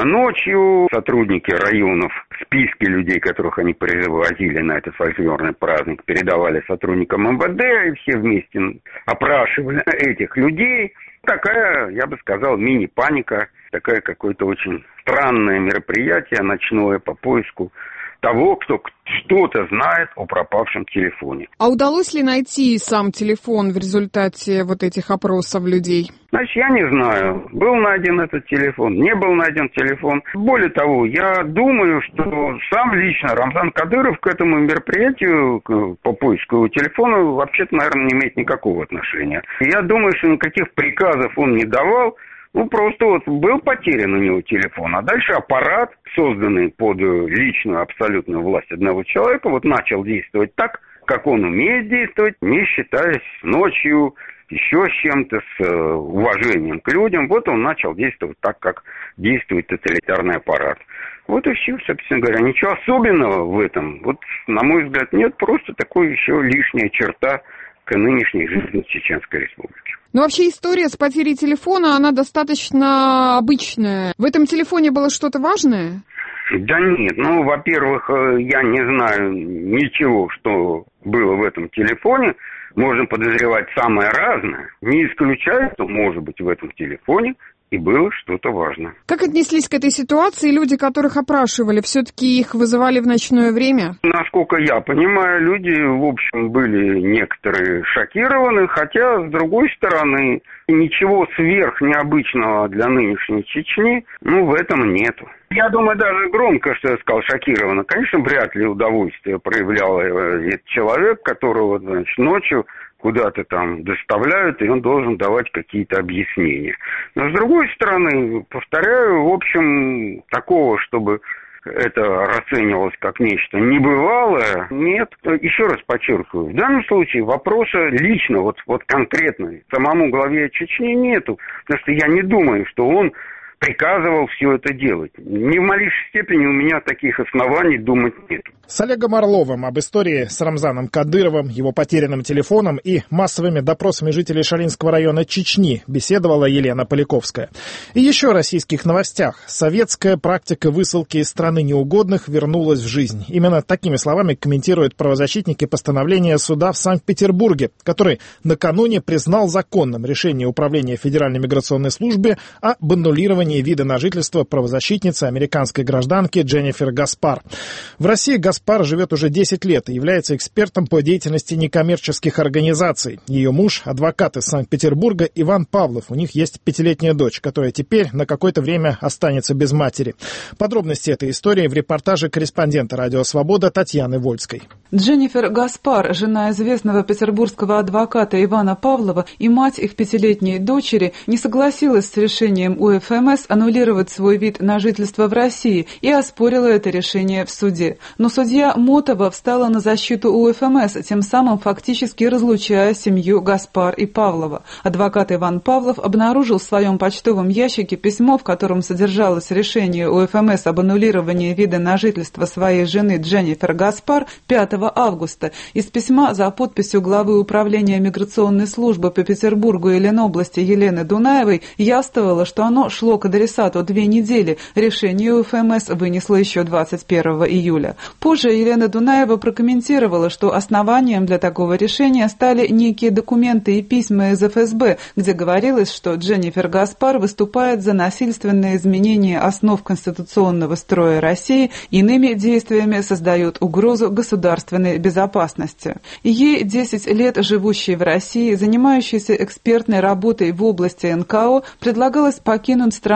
ночью, сотрудники районов, списки людей, которых они привозили на этот фольклорный праздник, передавали сотрудникам МВД, и все вместе опрашивали этих людей. Такая, я бы сказал, мини-паника, такое какое-то очень странное мероприятие ночное по поиску того, кто что-то знает о пропавшем телефоне. А удалось ли найти сам телефон в результате вот этих опросов людей? Значит, я не знаю, был найден этот телефон, не был найден телефон. Более того, я думаю, что сам лично Рамзан Кадыров к этому мероприятию по поиску его телефона вообще-то, наверное, не имеет никакого отношения. Я думаю, что никаких приказов он не давал. Ну, просто вот был потерян у него телефон, а дальше аппарат, созданный под личную абсолютную власть одного человека, вот начал действовать так, как он умеет действовать, не считаясь ночью, еще с чем-то, с уважением к людям. Вот он начал действовать так, как действует тоталитарный аппарат. Вот и все, собственно говоря. Ничего особенного в этом, вот, на мой взгляд, нет, просто такой еще лишняя черта к нынешней жизни Чеченской Республики. Но вообще история с потерей телефона, она достаточно обычная. В этом телефоне было что-то важное? Да нет, ну, во-первых, я не знаю ничего, что было в этом телефоне. Можно подозревать самое разное. Не исключаю, что, может быть, в этом телефоне и было что-то важное. Как отнеслись к этой ситуации люди, которых опрашивали? Все-таки их вызывали в ночное время? Насколько я понимаю, люди, в общем, были некоторые шокированы, хотя, с другой стороны, ничего сверхнеобычного для нынешней Чечни, в этом нету. Я думаю, даже громко, что я сказал, шокировано. Конечно, вряд ли удовольствие проявлял этот человек, которого, значит, ночью куда-то там доставляют, и он должен давать какие-то объяснения. Но, с другой стороны, повторяю, в общем, такого, чтобы это расценивалось как нечто небывалое, нет. Еще раз подчеркиваю, в данном случае вопроса лично, вот конкретно самому главе Чечни нету, потому что я не думаю, что он приказывал все это делать. Ни в малейшей степени у меня таких оснований думать нет. С Олегом Орловым об истории с Рамзаном Кадыровым, его потерянным телефоном и массовыми допросами жителей Шалинского района Чечни беседовала Елена Поляковская. И еще о российских новостях. Советская практика высылки из страны неугодных вернулась в жизнь. Именно такими словами комментируют правозащитники постановления суда в Санкт-Петербурге, который накануне признал законным решение Управления Федеральной миграционной службы об аннулировании вида на жительство правозащитницы американской гражданки Дженнифер Гаспар. В России Гаспар живет уже 10 лет и является экспертом по деятельности некоммерческих организаций. Ее муж – адвокат из Санкт-Петербурга Иван Павлов. У них есть 5-летняя дочь, которая теперь на какое-то время останется без матери. Подробности этой истории в репортаже корреспондента «Радио Свобода» Татьяны Вольской. Дженнифер Гаспар, жена известного петербургского адвоката Ивана Павлова и мать их 5-летней дочери, не согласилась с решением УФМС аннулировать свой вид на жительство в России и оспорила это решение в суде. Но судья Мотова встала на защиту УФМС, тем самым фактически разлучая семью Гаспар и Павлова. Адвокат Иван Павлов обнаружил в своем почтовом ящике письмо, в котором содержалось решение УФМС об аннулировании вида на жительство своей жены Дженнифер Гаспар 5 августа. Из письма за подписью главы управления миграционной службы по Петербургу и Ленобласти Елены Дунаевой явствовало, что оно шло к адресату 2 недели. Решение УФМС вынесло еще 21 июля. Позже Елена Дунаева прокомментировала, что основанием для такого решения стали некие документы и письма из ФСБ, где говорилось, что Дженнифер Гаспар выступает за насильственное изменение основ конституционного строя России, иными действиями создает угрозу государственной безопасности. Ей 10 лет, живущей в России, занимающейся экспертной работой в области НКО, предлагалось покинуть страну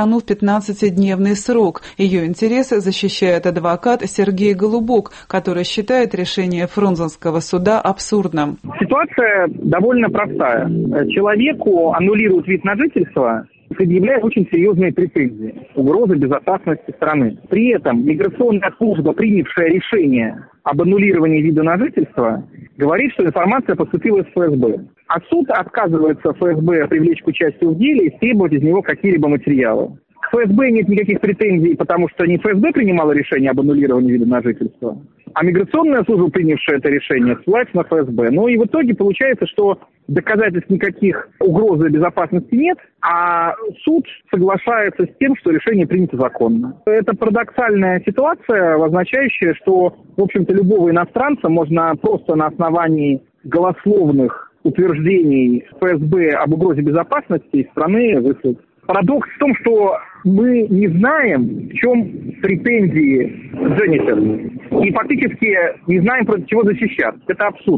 страну в 15-дневный срок. Ее интересы защищает адвокат Сергей Голубок, который считает решение Фрунзенского суда абсурдным. Ситуация довольно простая. Человеку аннулируют вид на жительство, предъявляя очень серьезные претензии, угрозы безопасности страны. При этом миграционная служба, принявшая решение об аннулировании вида на жительство, говорит, что информация поступила из ФСБ. А суд отказывается ФСБ привлечь к участию в деле и требовать из него какие-либо материалы. К ФСБ нет никаких претензий, потому что не ФСБ принимала решение об аннулировании вида на жительство, а миграционная служба, принявшая это решение, ссылается на ФСБ. Ну и в итоге получается, что доказательств никаких угрозы безопасности нет, а суд соглашается с тем, что решение принято законно. Это парадоксальная ситуация, означающая, что, в общем-то, любого иностранца можно просто на основании голословных утверждений ФСБ об угрозе безопасности из страны выслать. Парадокс в том, что мы не знаем, в чем претензии Дженнифер, и фактически не знаем, против чего защищаться. Это абсурд.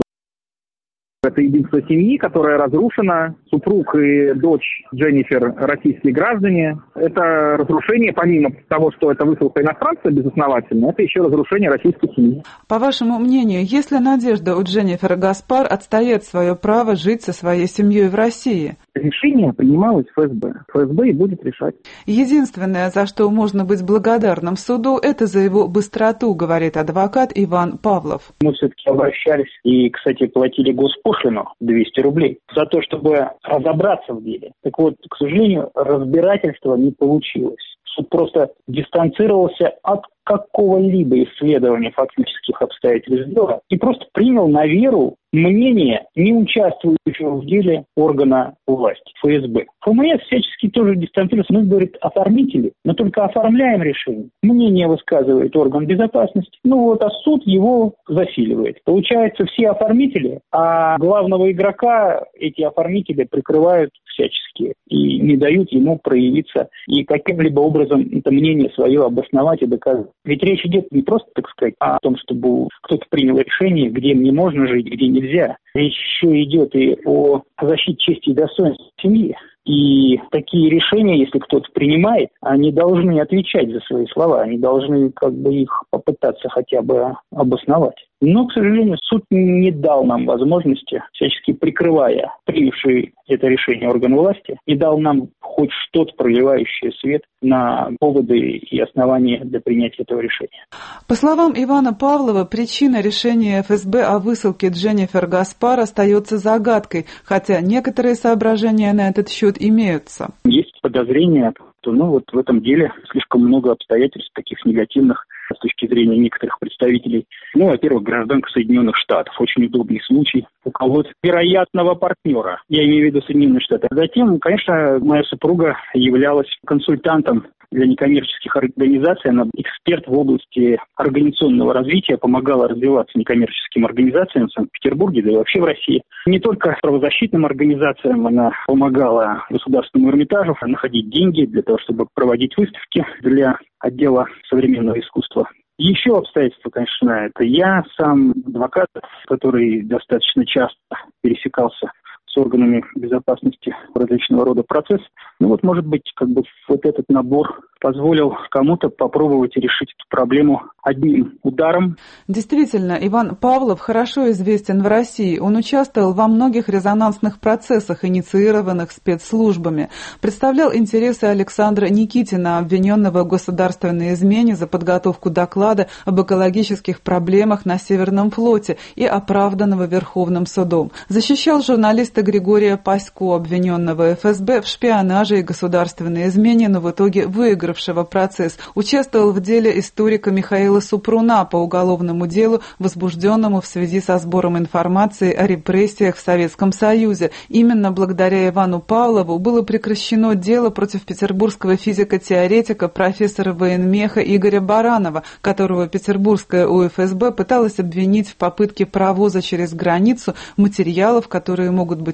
Это единство семьи, которая разрушена. Супруг и дочь Дженнифер российские граждане. Это разрушение, помимо того, что это высылка иностранца безосновательно, это еще разрушение российской семьи. По вашему мнению, есть ли надежда у Дженнифер Гаспар отстоять свое право жить со своей семьей в России? Решение принималось ФСБ. ФСБ и будет решать. Единственное, за что можно быть благодарным суду, это за его быстроту, говорит адвокат Иван Павлов. Мы все-таки обращались и, кстати, платили госпошлину 200 рублей за то, чтобы разобраться в деле. Так вот, к сожалению, разбирательства не получилось. Суд просто дистанцировался от какого-либо исследования фактических обстоятельств дела и просто принял на веру мнение не участвующего в деле органа власти, ФСБ. ФМС всячески тоже дистанцируется. Мы, говорит, оформители, но только оформляем решение. Мнение высказывает орган безопасности. А суд его засиливает. Получается, все оформители, а главного игрока эти оформители прикрывают всячески и не дают ему проявиться и каким-либо образом это мнение свое обосновать и доказать. Ведь речь идет не просто, так сказать, о том, чтобы кто-то принял решение, где мне можно жить, где нельзя. Речь еще идет и о защите чести и достоинства семьи. И такие решения, если кто-то принимает, они должны отвечать за свои слова, они должны их попытаться хотя бы обосновать. Но, к сожалению, суд не дал нам возможности, всячески прикрывая принявший это решение орган власти, не дал нам хоть что-то проливающее свет на поводы и основания для принятия этого решения. По словам Ивана Павлова, причина решения ФСБ о высылке Дженнифер Гаспар остается загадкой, хотя некоторые соображения на этот счет имеются. Есть подозрение, что в этом деле слишком много обстоятельств таких негативных с точки зрения некоторых представителей. Во-первых, гражданка Соединенных Штатов. Очень удобный случай. У кого-то вероятного партнера. Я имею в виду Соединенные Штаты. Затем, конечно, моя супруга являлась консультантом для некоммерческих организаций. Она эксперт в области организационного развития, помогала развиваться некоммерческим организациям в Санкт-Петербурге, да и вообще в России. Не только правозащитным организациям, она помогала Государственному Эрмитажу находить деньги для того, чтобы проводить выставки для отдела современного искусства. Еще обстоятельства, конечно, это я сам адвокат, который достаточно часто пересекался с органами безопасности различного рода процессов. Может быть, этот набор позволил кому-то попробовать решить эту проблему одним ударом. Действительно, Иван Павлов хорошо известен в России. Он участвовал во многих резонансных процессах, инициированных спецслужбами. Представлял интересы Александра Никитина, обвиненного в государственной измене за подготовку доклада об экологических проблемах на Северном флоте и оправданного Верховным судом. Защищал журналиста Григория Пасько, обвиненного ФСБ в шпионаже и государственной измене, но в итоге выигравшего процесс. Участвовал в деле историка Михаила Супруна по уголовному делу, возбужденному в связи со сбором информации о репрессиях в Советском Союзе. Именно благодаря Ивану Павлову было прекращено дело против петербургского физико-теоретика профессора военмеха Игоря Баранова, которого петербургская УФСБ пыталась обвинить в попытке провоза через границу материалов, которые могут быть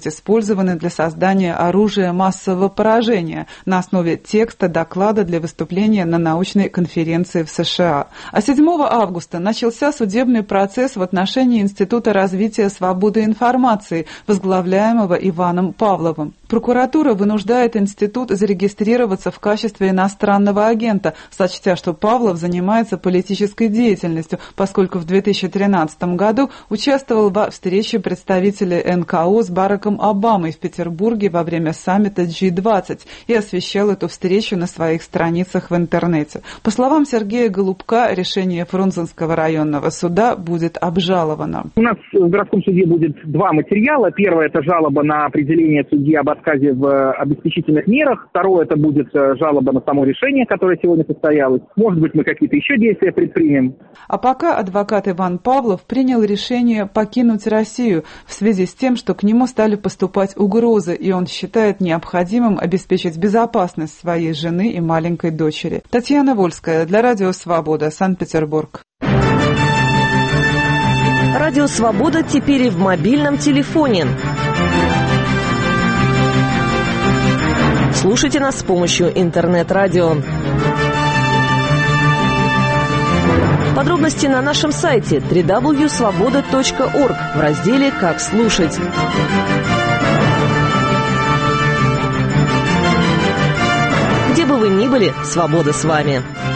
быть использованы для создания оружия массового поражения на основе текста доклада для выступления на научной конференции в США. А 7 августа начался судебный процесс в отношении Института развития свободы информации, возглавляемого Иваном Павловым. Прокуратура вынуждает институт зарегистрироваться в качестве иностранного агента, сочтя, что Павлов занимается политической деятельностью, поскольку в 2013 году участвовал во встрече представителей НКО с Бараком Обамой в Петербурге во время саммита G20 и освещал эту встречу на своих страницах в интернете. По словам Сергея Голубка, решение Фрунзенского районного суда будет обжаловано. У нас в городском суде будет два материала. Первое – это жалоба на определение судьи об отказе в обеспечительных мерах. Второе – это будет жалоба на само решение, которое сегодня состоялось. Может быть, мы какие-то еще действия предпримем. А пока адвокат Иван Павлов принял решение покинуть Россию в связи с тем, что к нему стали поступать угрозы, и он считает необходимым обеспечить безопасность своей жены и маленькой дочери. Татьяна Вольская для Радио Свобода, Санкт-Петербург. Радио Свобода теперь и в мобильном телефоне. Слушайте нас с помощью интернет-радио. Подробности на нашем сайте www.svoboda.org в разделе «Как слушать». Где бы вы ни были, свобода с вами.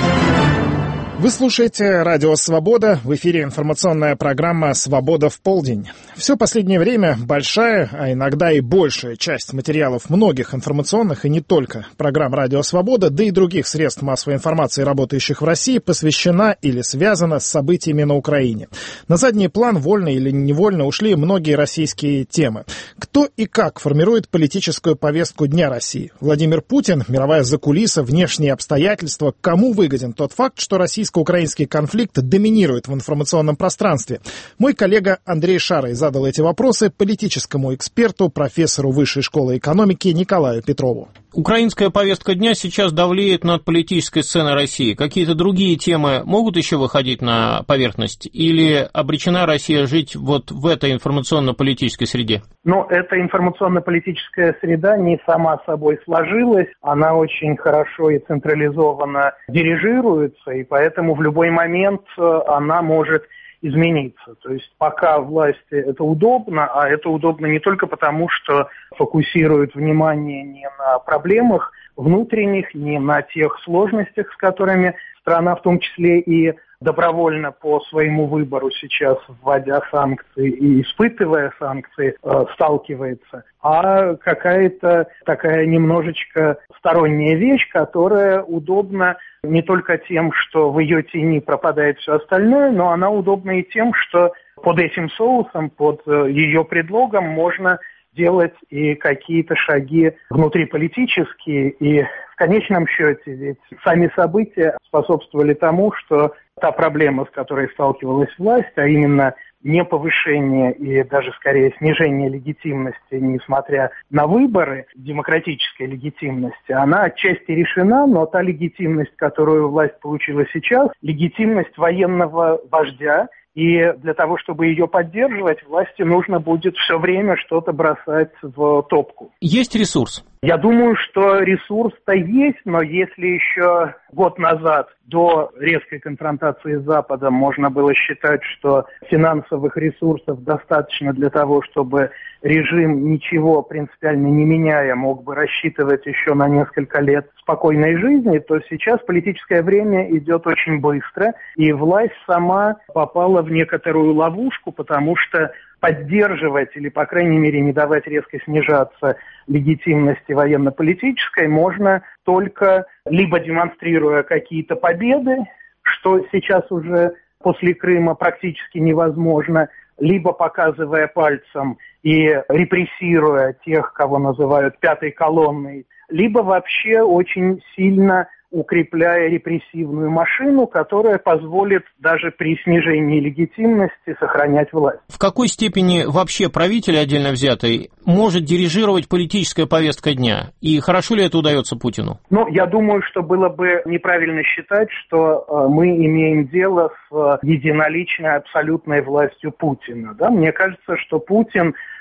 Вы слушаете «Радио Свобода». В эфире информационная программа «Свобода в полдень». Все последнее время большая, а иногда и большая часть материалов многих информационных и не только программ «Радио Свобода», да и других средств массовой информации, работающих в России, посвящена или связана с событиями на Украине. На задний план, вольно или невольно, ушли многие российские темы. Кто и как формирует политическую повестку Дня России? Владимир Путин, мировая закулиса, внешние обстоятельства. Кому выгоден тот факт, что российско-украинский конфликт доминирует в информационном пространстве? Мой коллега Андрей Шарый задал эти вопросы политическому эксперту, профессору Высшей школы экономики Николаю Петрову. Украинская повестка дня сейчас давлеет над политической сценой России. Какие-то другие темы могут еще выходить на поверхность? Или обречена Россия жить вот в этой информационно-политической среде? Но эта информационно-политическая среда не сама собой сложилась. Она очень хорошо и централизованно дирижируется, и поэтому в любой момент она может измениться. То есть пока власти это удобно, а это удобно не только потому, что фокусирует внимание не на проблемах внутренних, не на тех сложностях, с которыми страна в том числе и добровольно по своему выбору сейчас, вводя санкции и испытывая санкции, сталкивается, а какая-то такая немножечко сторонняя вещь, которая удобна не только тем, что в ее тени пропадает все остальное, но она удобна и тем, что под этим соусом, под ее предлогом можно делать и какие-то шаги внутриполитические, и в конечном счете ведь сами события способствовали тому, что та проблема, с которой сталкивалась власть, а именно не повышение и даже скорее снижение легитимности, несмотря на выборы демократической легитимности, она отчасти решена, но та легитимность, которую власть получила сейчас, легитимность военного вождя, и для того, чтобы ее поддерживать, власти нужно будет все время что-то бросать в топку. Есть ресурс? Я думаю, что ресурс-то есть, но если еще год назад, до резкой конфронтации с Западом, можно было считать, что финансовых ресурсов достаточно для того, чтобы режим, ничего принципиально не меняя, мог бы рассчитывать еще на несколько лет спокойной жизни, то сейчас политическое время идет очень быстро, и власть сама попала в некоторую ловушку, потому что поддерживать или, по крайней мере, не давать резко снижаться легитимности военно-политической можно только либо демонстрируя какие-то победы, что сейчас уже после Крыма практически невозможно, либо показывая пальцем и репрессируя тех, кого называют пятой колонной, либо вообще очень сильно укрепляя репрессивную машину, которая позволит даже при снижении легитимности сохранять власть. В какой степени вообще правитель отдельно взятый может дирижировать политическая повестка дня? И хорошо ли это удается Путину? Ну, я думаю, что было бы неправильно считать, что мы имеем дело с единоличной абсолютной властью Путина. Да? Мне кажется, что Путин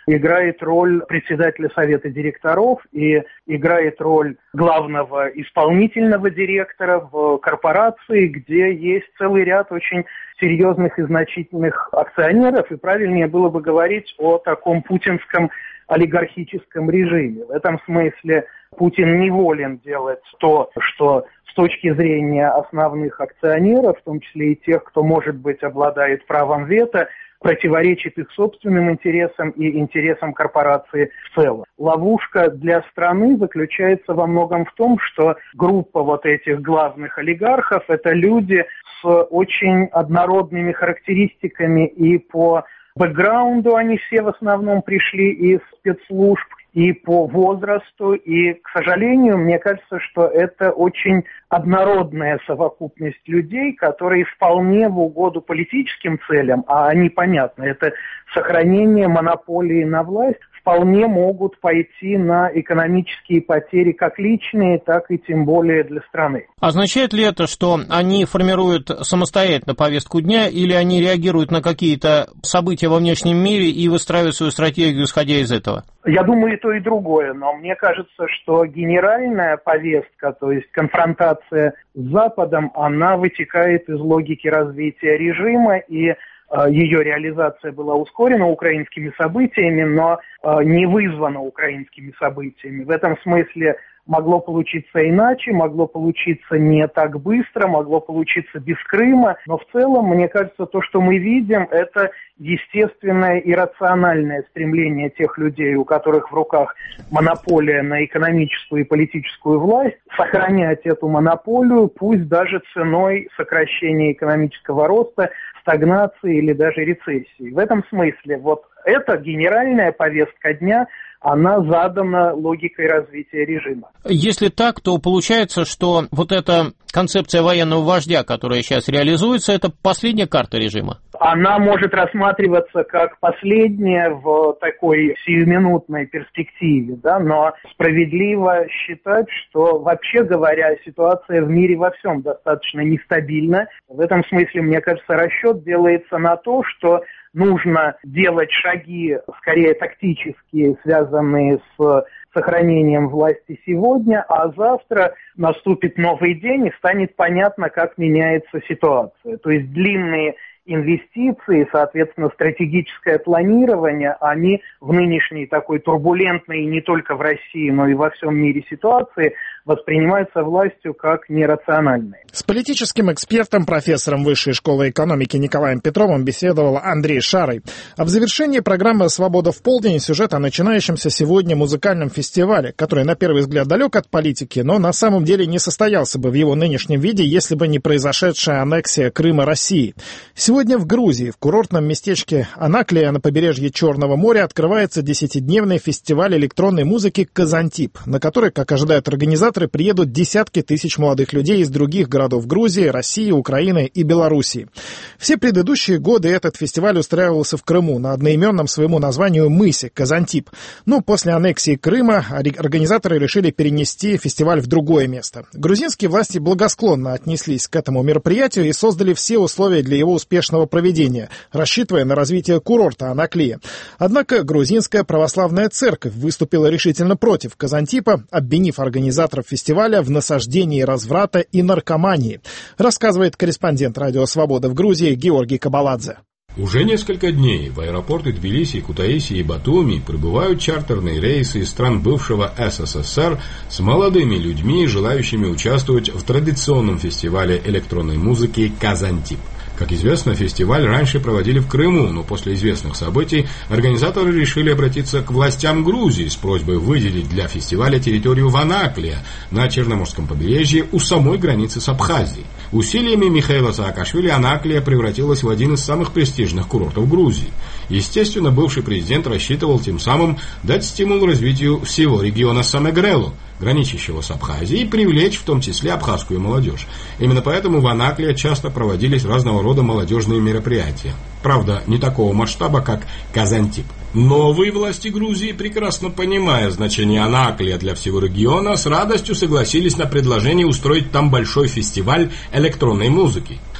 играет роль председателя совета директоров и играет роль главного исполнительного директора в корпорации, где есть целый ряд очень серьезных и значительных акционеров, и правильнее было бы говорить о таком путинском олигархическом режиме. В этом смысле Путин не волен делать то, что с точки зрения основных акционеров, в том числе и тех, кто, может быть, обладает правом вето, противоречит их собственным интересам и интересам корпорации в целом. Ловушка для страны заключается во многом в том, что группа вот этих главных олигархов – это люди с очень однородными характеристиками, и по бэкграунду они все в основном пришли из спецслужб, и по возрасту, и, к сожалению, мне кажется, что это очень однородная совокупность людей, которые вполне в угоду политическим целям, а они, понятно, это сохранение монополии на власть, вполне могут пойти на экономические потери как личные, так и тем более для страны. Означает ли это, что они формируют самостоятельно повестку дня, или они реагируют на какие-то события во внешнем мире и выстраивают свою стратегию, исходя из этого? Я думаю, и то, и другое, но мне кажется, что генеральная повестка, то есть конфронтация с Западом, она вытекает из логики развития режима, и ее реализация была ускорена украинскими событиями, но не вызвана украинскими событиями. В этом смысле могло получиться иначе, могло получиться не так быстро, могло получиться без Крыма, но в целом, мне кажется, то, что мы видим, это естественное и рациональное стремление тех людей, у которых в руках монополия на экономическую и политическую власть, сохранять эту монополию, пусть даже ценой сокращения экономического роста, стагнации или даже рецессии. В этом смысле вот эта генеральная повестка дня, она задана логикой развития режима. Если так, то получается, что вот эта концепция военного вождя, которая сейчас реализуется, это последняя карта режима? Она может рассматриваться как последняя в такой сиюминутной перспективе, да, но справедливо считать, что, вообще говоря, ситуация в мире во всем достаточно нестабильна. В этом смысле, мне кажется, расчет делается на то, что нужно делать шаги, скорее тактические, связанные с сохранением власти сегодня, а завтра наступит новый день и станет понятно, как меняется ситуация. То есть длинные инвестиции, соответственно, стратегическое планирование, они в нынешней такой турбулентной и не только в России, но и во всем мире ситуации воспринимаются властью как нерациональные. С политическим экспертом, профессором Высшей школы экономики Николаем Петровым беседовал Андрей Шарый. А в завершении программы «Свобода в полдень» сюжет о начинающемся сегодня музыкальном фестивале, который на первый взгляд далек от политики, но на самом деле не состоялся бы в его нынешнем виде, если бы не произошедшая аннексия Крыма России. Сегодня в Грузии, в курортном местечке Анаклия на побережье Черного моря, открывается 10-дневный фестиваль электронной музыки «Казантип», на который, как ожидают организаторы, приедут десятки тысяч молодых людей из других городов Грузии, России, Украины и Белоруссии. Все предыдущие годы этот фестиваль устраивался в Крыму на одноименном своему названию мысе Казантип. Но после аннексии Крыма организаторы решили перенести фестиваль в другое место. Грузинские власти благосклонно отнеслись к этому мероприятию и создали все условия для его успешного проведения, рассчитывая на развитие курорта Анаклия. Однако грузинская православная церковь выступила решительно против Казантипа, обвинив организаторов фестиваля в насаждении разврата и наркомании, рассказывает корреспондент «Радио Свобода» в Грузии Георгий Кабаладзе. Уже несколько дней в аэропорты Тбилиси, Кутаиси и Батуми прибывают чартерные рейсы из стран бывшего СССР с молодыми людьми, желающими участвовать в традиционном фестивале электронной музыки «Казантип». Как известно, фестиваль раньше проводили в Крыму, но после известных событий организаторы решили обратиться к властям Грузии с просьбой выделить для фестиваля территорию Анаклия на Черноморском побережье у самой границы с Абхазией. Усилиями Михаила Саакашвили Анаклия превратилась в один из самых престижных курортов Грузии. Естественно, бывший президент рассчитывал тем самым дать стимул развитию всего региона Самегрелу, граничащего с Абхазией, и привлечь в том числе абхазскую молодежь. Именно поэтому в Анаклии часто проводились разного рода молодежные мероприятия. Правда, не такого масштаба, как Казантип. Новые власти Грузии, прекрасно понимая значение Анаклия для всего региона, с радостью согласились на предложение устроить там большой фестиваль электронной музыки.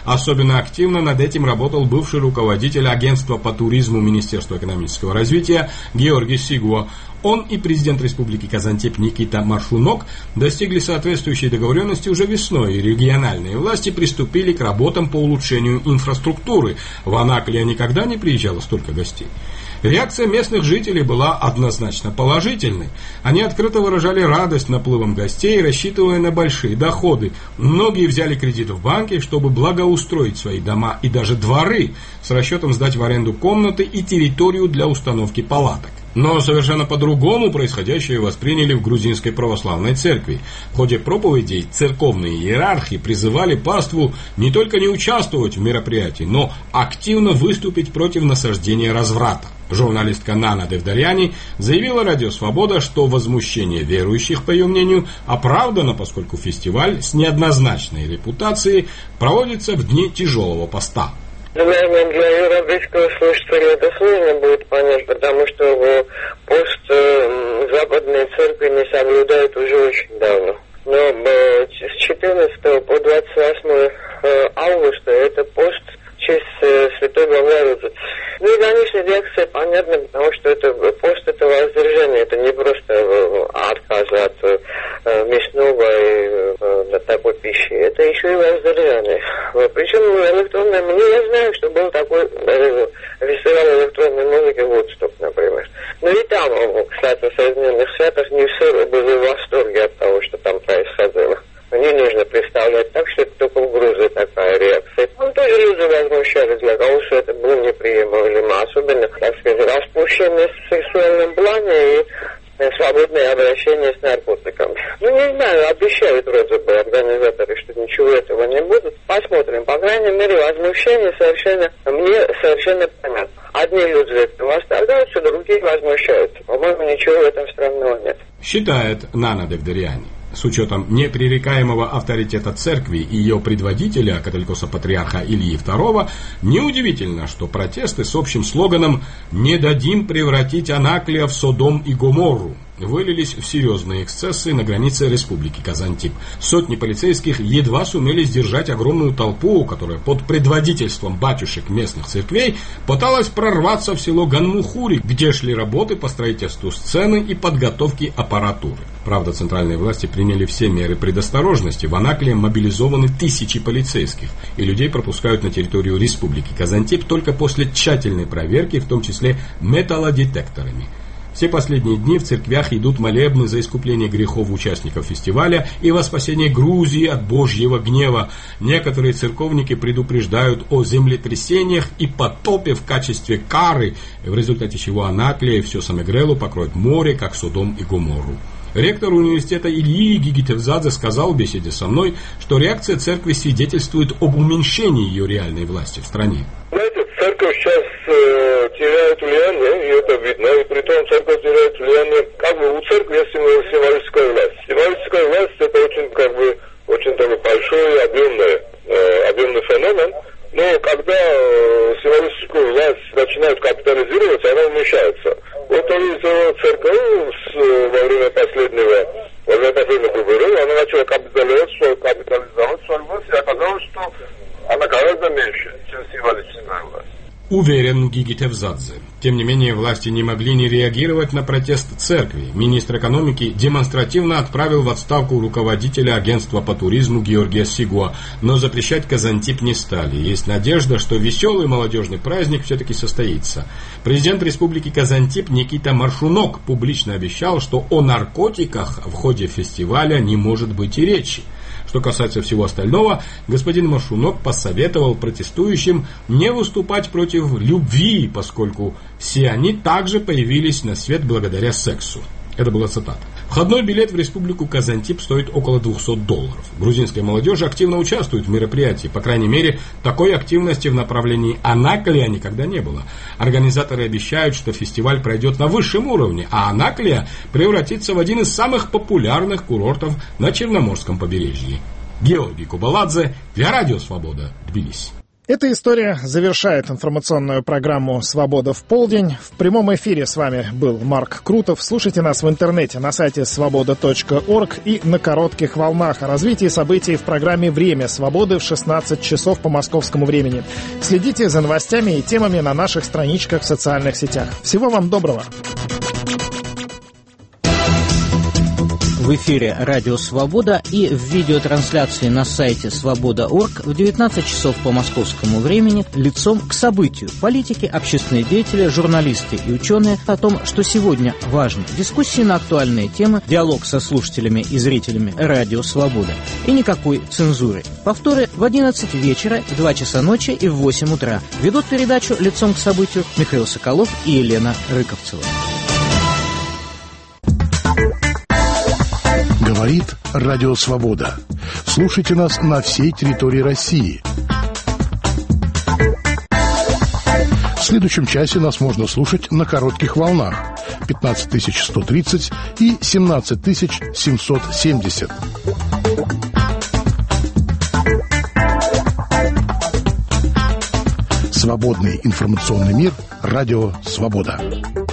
Особенно активно над этим работал бывший руководитель агентства по туризму Министерства экономического развития Георгий Сигуа. Он и президент Республики Казантип Никита Маршунок достигли соответствующей договоренности уже весной, и региональные власти приступили к работам по улучшению инфраструктуры. В Анаклия никогда не приезжало столько гостей. Реакция местных жителей была однозначно положительной. Они открыто выражали радость наплывом гостей, рассчитывая на большие доходы. Многие взяли кредит в банке, чтобы благоустроить свои дома и даже дворы, с расчетом сдать в аренду комнаты и территорию для установки палаток. Но совершенно по-другому происходящее восприняли в грузинской православной церкви. В ходе проповедей церковные иерархи призывали паству не только не участвовать в мероприятии, но активно выступить против насаждения разврата. Журналистка Нана Девдаряни заявила Радио Свобода, что возмущение верующих, по ее мнению, оправдано, поскольку фестиваль с неоднозначной репутацией проводится в дни тяжелого поста. Наверное, для европейского слушателя это сложно будет понять, потому что пост западные церкви не соблюдают уже очень давно. Но с 14 по 28 августа это пост в честь Святой Богородицы. Ну и, конечно, реакция понятна, потому что это пост, это воздержание, это не просто отказ от мясного и такой пищи, это еще и воздержание. Причем электронное, я знаю, что был такой фестиваль электронной музыки Вудсток, например. Но и там, кстати, в Соединенных Штатах не все были в восторге от того, что там происходило. Не нужно представлять так, что это только в Грузии такая реакция. Там тоже люди возмущались, для кого что это было неприемлемо. Особенно, так сказать, распущенность в сексуальном плане и свободное обращение с наркотиками. Ну, не знаю, обещают вроде бы организаторы, что ничего этого не будет. Посмотрим. По крайней мере, возмущение мне совершенно понятно. Одни люди этого восторгаются, другие возмущаются. По-моему, ничего в этом странного нет. Считает Нана Девдаряни. С учетом непререкаемого авторитета церкви и ее предводителя, католикоса-патриарха Ильи II, неудивительно, что протесты с общим слоганом «Не дадим превратить Анаклия в Содом и Гоморру» вылились в серьезные эксцессы на границе Республики Казантип. Сотни полицейских едва сумели сдержать огромную толпу, которая под предводительством батюшек местных церквей пыталась прорваться в село Ганмухури, где шли работы по строительству сцены и подготовке аппаратуры. Правда, центральные власти приняли все меры предосторожности. В Анаклии мобилизованы тысячи полицейских, и людей пропускают на территорию Республики Казантип только после тщательной проверки, в том числе металлодетекторами. Все последние дни в церквях идут молебны за искупление грехов участников фестиваля и во спасение Грузии от Божьего гнева. Некоторые церковники предупреждают о землетрясениях и потопе в качестве кары, в результате чего Анаклия и все Самегрелу покроет море, как Содом и Гоморру. Ректор университета Ильи Гигитевзадзе сказал в беседе со мной, что реакция церкви свидетельствует об уменьшении ее реальной власти в стране. Знаете, церковь сейчас теряет влияние, и это видно, и при том церковь теряет влияние, у церкви есть символическая власть. Символическая власть это очень такой большой, объемный феномен, но когда символическую власть начинают капитализировать, она уменьшается. Вот церковь во время последних выборов, она начала капитализовать свою власть, и оказалось, что она гораздо меньше, чем символическая власть. Уверен Гигитевзадзе. Тем не менее, власти не могли не реагировать на протест церкви. Министр экономики демонстративно отправил в отставку руководителя агентства по туризму Георгия Сигуа, но запрещать Казантип не стали. Есть надежда, что веселый молодежный праздник все-таки состоится. Президент Республики Казантип Никита Маршунок публично обещал, что о наркотиках в ходе фестиваля не может быть и речи. Что касается всего остального, господин Маршунок посоветовал протестующим не выступать против любви, поскольку все они также появились на свет благодаря сексу. Это была цитата. Входной билет в Республику Казантип стоит около $200. Грузинская молодежь активно участвует в мероприятии. По крайней мере, такой активности в направлении Анаклия никогда не было. Организаторы обещают, что фестиваль пройдет на высшем уровне, а Анаклия превратится в один из самых популярных курортов на Черноморском побережье. Георгий Кубаладзе для Радио Свобода, Тбилиси. Эта история завершает информационную программу «Свобода в полдень». В прямом эфире с вами был Марк Крутов. Слушайте нас в интернете на сайте svoboda.org и на коротких волнах о развитии событий в программе «Время свободы» в 16 часов по московскому времени. Следите за новостями и темами на наших страничках в социальных сетях. Всего вам доброго! В эфире «Радио Свобода» и в видеотрансляции на сайте svoboda.org в 19 часов по московскому времени лицом к событию. Политики, общественные деятели, журналисты и ученые о том, что сегодня важно. Дискуссии на актуальные темы, диалог со слушателями и зрителями «Радио Свобода». И никакой цензуры. Повторы в 11 вечера, в 2 часа ночи и в 8 утра. Ведут передачу лицом к событию Михаил Соколов и Елена Рыковцева. Говорит Радио Свобода. Слушайте нас на всей территории России. В следующем часе нас можно слушать на коротких волнах 15130 и 17770. Свободный информационный мир. Радио Свобода.